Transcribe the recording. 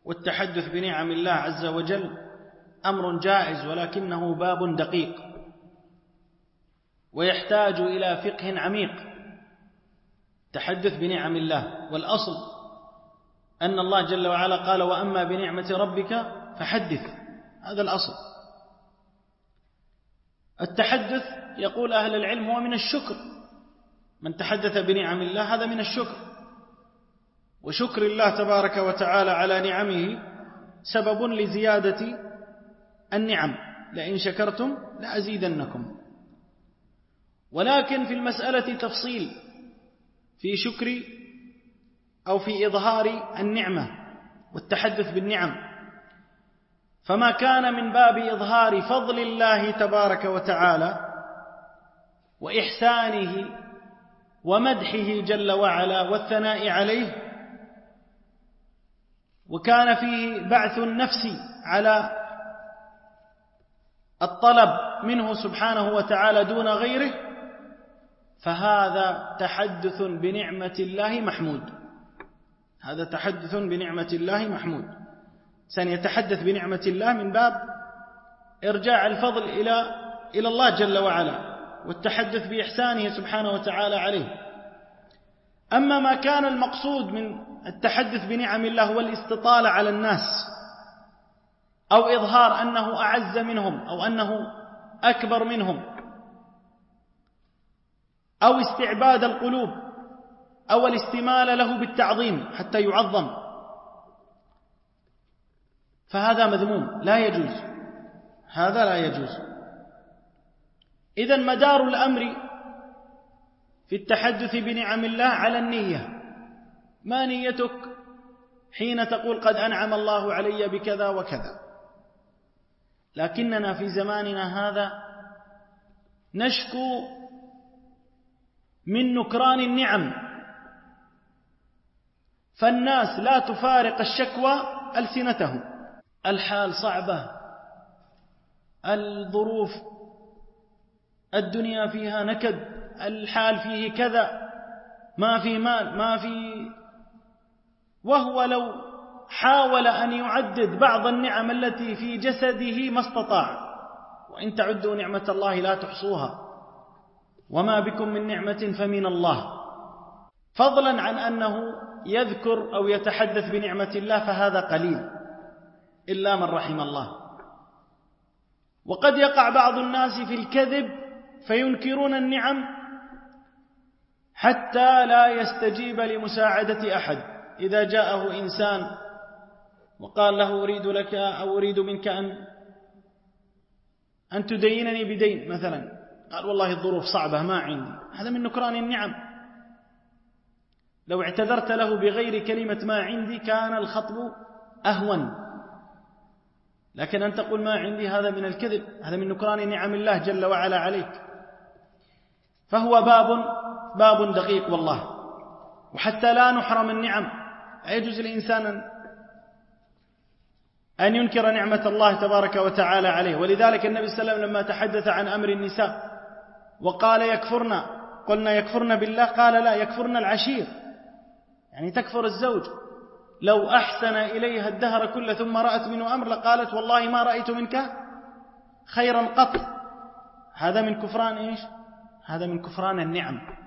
والتحدث بنعم الله عز وجل أمر جائز، ولكنه باب دقيق ويحتاج إلى فقه عميق. تحدث بنعم الله، والأصل أن الله جل وعلا قال: وأما بنعمة ربك فحدث. هذا الأصل. التحدث يقول أهل العلم هو من الشكر. من تحدث بنعم الله هذا من الشكر، وشكر الله تبارك وتعالى على نعمه سبب لزيادة النعم، لئن شكرتم لأزيدنكم. ولكن في المسألة تفصيل في شكر أو في إظهار النعمة والتحدث بالنعم. فما كان من باب إظهار فضل الله تبارك وتعالى وإحسانه ومدحه جل وعلا والثناء عليه، وكان فيه بعث النفس على الطلب منه سبحانه وتعالى دون غيره، فهذا تحدث بنعمة الله محمود. هذا تحدث بنعمة الله محمود. سنتحدث بنعمة الله من باب إرجاع الفضل إلى الله جل وعلا، والتحدث بإحسانه سبحانه وتعالى عليه. أما ما كان المقصود من التحدث بنعم الله هو الاستطالة على الناس، أو إظهار أنه أعز منهم أو أنه أكبر منهم، أو استعباد القلوب، أو الاستمال له بالتعظيم حتى يعظم، فهذا مذموم لا يجوز. هذا لا يجوز. إذن مدار الأمر في التحدث بنعم الله على النية. ما نيتك حين تقول قد أنعم الله علي بكذا وكذا؟ لكننا في زماننا هذا نشكو من نكران النعم، فالناس لا تفارق الشكوى ألسنتهم. الحال صعبة، الظروف الدنيا فيها نكد، الحال فيه كذا، ما في مال، ما في. وهو لو حاول أن يعدد بعض النعم التي في جسده ما استطاع. وإن تعدوا نعمة الله لا تحصوها، وما بكم من نعمة فمن الله. فضلا عن أنه يذكر أو يتحدث بنعمة الله، فهذا قليل إلا من رحم الله. وقد يقع بعض الناس في الكذب فينكرون النعم حتى لا يستجيب لمساعدة أحد. إذا جاءه إنسان وقال له أريد لك أو أريد منك أن تدينني بدين مثلا، قال والله الظروف صعبة ما عندي، هذا من نكران النعم. لو اعتذرت له بغير كلمة ما عندي كان الخطب أهون، لكن أن تقول ما عندي هذا من الكذب، هذا من نكران نعم الله جل وعلا عليك. فهو باب دقيق والله. وحتى لا نحرم النعم، يجوز الإنسان أن ينكر نعمة الله تبارك وتعالى عليه. ولذلك النبي صلى الله عليه وسلم لما تحدث عن أمر النساء وقال يكفرن، قلنا يكفرن بالله، قال لا، يكفرن العشير، يعني تكفر الزوج. لو أحسن إليها الدهر كله ثم رأت منه أمر لقالت والله ما رأيت منك خيرا قط. هذا من كفران إيش؟ هذا من كفران النعم.